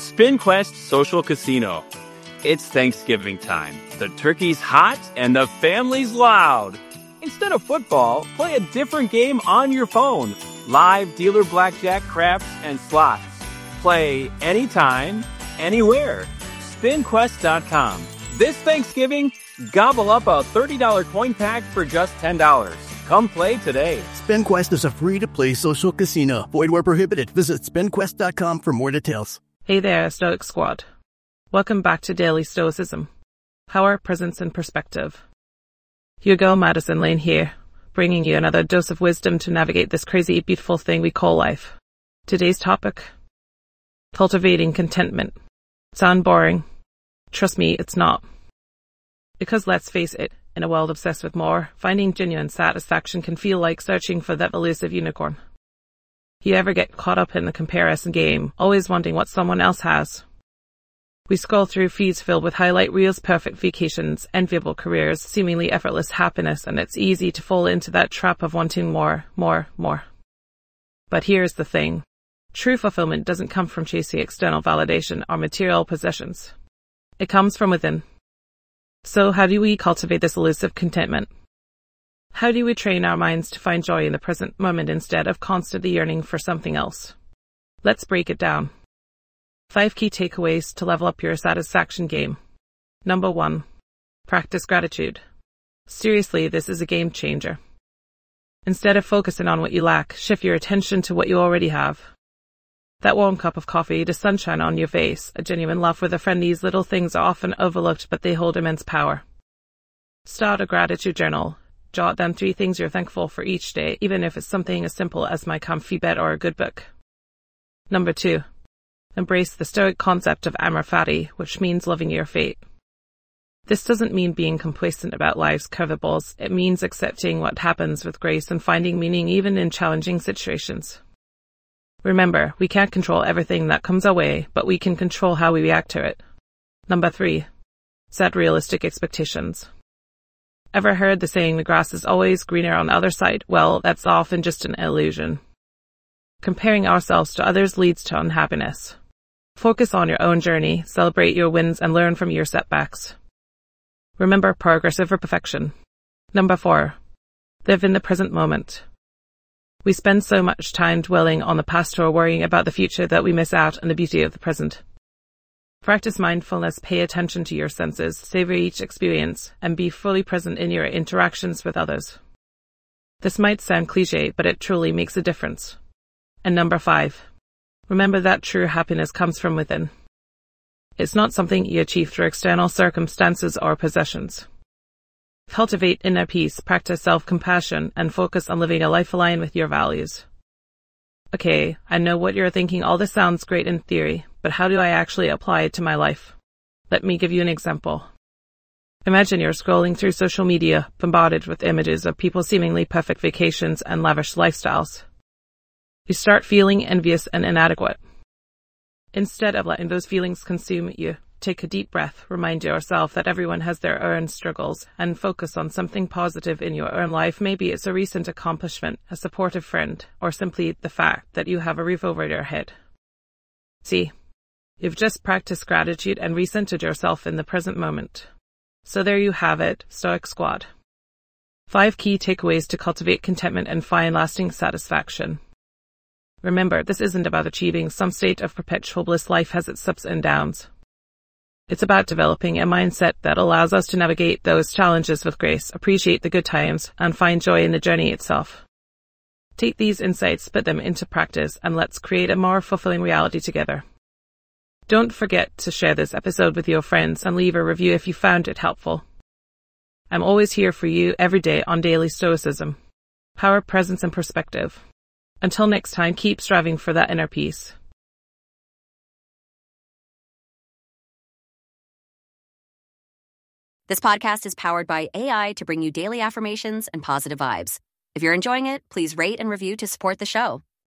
SpinQuest Social Casino. It's Thanksgiving time. The turkey's hot and the family's loud. Instead of football, play a different game on your phone. Live dealer blackjack, craps, and slots. Play anytime, anywhere. SpinQuest.com. This Thanksgiving, gobble up a $30 coin pack for just $10. Come play today. SpinQuest is a free-to-play social casino. Void where prohibited. Visit SpinQuest.com for more details. Hey there, Stoic Squad. Welcome back to Daily Stoicism. Power, Presence, and Perspective. Hugo Madison Lane here, bringing you another dose of wisdom to navigate this crazy, beautiful thing we call life. Today's topic: cultivating contentment. Sound boring? Trust me, it's not. Because let's face it, in a world obsessed with more, finding genuine satisfaction can feel like searching for that elusive unicorn. You ever get caught up in the comparison game, always wanting what someone else has? We scroll through feeds filled with highlight reels, perfect vacations, enviable careers, seemingly effortless happiness, and it's easy to fall into that trap of wanting more. But here's the thing. True fulfillment doesn't come from chasing external validation or material possessions. It comes from within. So how do we cultivate this elusive contentment? How do we train our minds to find joy in the present moment instead of constantly yearning for something else? Let's break it down. 5 key takeaways to level up your satisfaction game. Number 1. Practice gratitude. Seriously, this is a game changer. Instead of focusing on what you lack, shift your attention to what you already have. That warm cup of coffee, the sunshine on your face, a genuine laugh with a friend. These little things are often overlooked, but they hold immense power. Start a gratitude journal. Jot down 3 things you're thankful for each day, even if it's something as simple as my comfy bed or a good book. Number 2. Embrace the Stoic concept of amor fati, which means loving your fate. This doesn't mean being complacent about life's curveballs. It means accepting what happens with grace and finding meaning even in challenging situations. Remember, we can't control everything that comes our way, but we can control how we react to it. Number 3. Set realistic expectations. Ever heard the saying, the grass is always greener on the other side? Well, that's often just an illusion. Comparing ourselves to others leads to unhappiness. Focus on your own journey, celebrate your wins, and learn from your setbacks. Remember, progress over perfection. Number 4. Live in the present moment. We spend so much time dwelling on the past or worrying about the future that we miss out on the beauty of the present. Practice mindfulness, pay attention to your senses, savor each experience, and be fully present in your interactions with others. This might sound cliché, but it truly makes a difference. And number 5. Remember that true happiness comes from within. It's not something you achieve through external circumstances or possessions. Cultivate inner peace, practice self-compassion, and focus on living a life aligned with your values. Okay, I know what you're thinking. All this sounds great in theory, but how do I actually apply it to my life? Let me give you an example. Imagine you're scrolling through social media, bombarded with images of people's seemingly perfect vacations and lavish lifestyles. You start feeling envious and inadequate. Instead of letting those feelings consume you, take a deep breath, remind yourself that everyone has their own struggles, and focus on something positive in your own life. Maybe it's a recent accomplishment, a supportive friend, or simply the fact that you have a roof over your head. See, you've just practiced gratitude and recentered yourself in the present moment. So there you have it, Stoic Squad. 5 key takeaways to cultivate contentment and find lasting satisfaction. Remember, this isn't about achieving some state of perpetual bliss. Life has its ups and downs. It's about developing a mindset that allows us to navigate those challenges with grace, appreciate the good times, and find joy in the journey itself. Take these insights, put them into practice, and let's create a more fulfilling reality together. Don't forget to share this episode with your friends and leave a review if you found it helpful. I'm always here for you every day on Daily Stoicism. Power, presence, and perspective. Until next time, keep striving for that inner peace. This podcast is powered by AI to bring you daily affirmations and positive vibes. If you're enjoying it, please rate and review to support the show.